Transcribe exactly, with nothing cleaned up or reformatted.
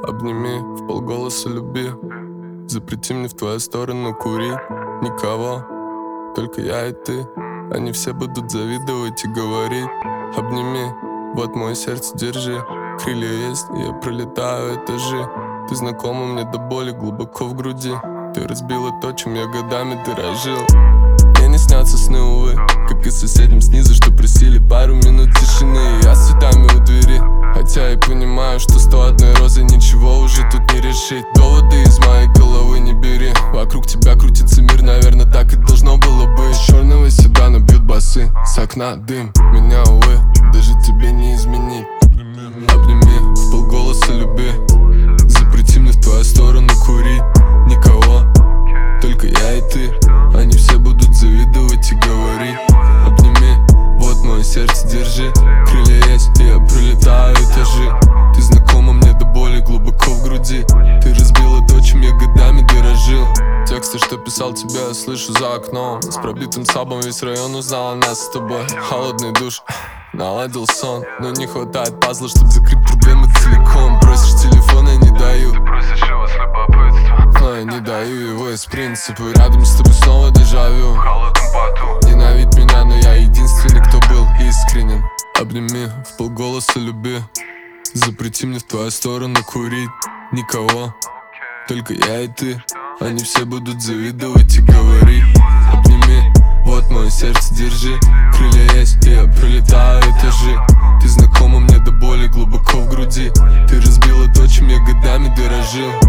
Обними, вполголоса люби. Запрети мне в твою сторону курить. Никого, только я и ты. Они все будут завидовать и говорить: обними, вот мое сердце, держи. Крылья есть, и я пролетаю этажи. Ты знакома мне до боли глубоко в груди. Ты разбила то, чем я годами дорожил. Мне не снятся сны, увы, как и соседям снизу, что просили пару минут тишины. И я с цветами у двери, хотя и понимаю, что сто одной розы ничего уже тут не решить. Доводы из моей головы не бери. Вокруг тебя крутится мир, наверное, так и должно было быть. С черного седана бьют басы, с окна дым. Меня, увы, даже тебе не изменить. Обними, вполголоса люби. Запрети мне в твою сторону курить. Никого, только я и ты. Они все будут завидовать и говорить: обними, вот мое сердце, держи. Крылья есть, и я пролетаю этажи. Ты знакома мне до боли глубоко в груди. Ты разбила то, чем я годами дорожил. Тексты, что писал тебе, я слышу за окном. С пробитым сабом весь район узнал о нас с тобой. Холодный душ, наладил сон, но не хватает пазла, чтобы закрыть проблемы целиком. Просишь телефон, я не даю. Ты просишь его с любопытства, но я не даю его из принципа. Рядом с тобой снова дежавю. в холодном поту. Ненавидь меня, но я единственный, кто был искренен. Обними, вполголоса люби. Запрети мне в твою сторону курить. Никого, только я и ты. Они все будут завидовать и говорить: обними, вот мое сердце, держи. Крылья есть, и я пролетаю этажи. Ты знакома мне до боли глубоко в груди. Ты разбила то, чем я годами дорожил.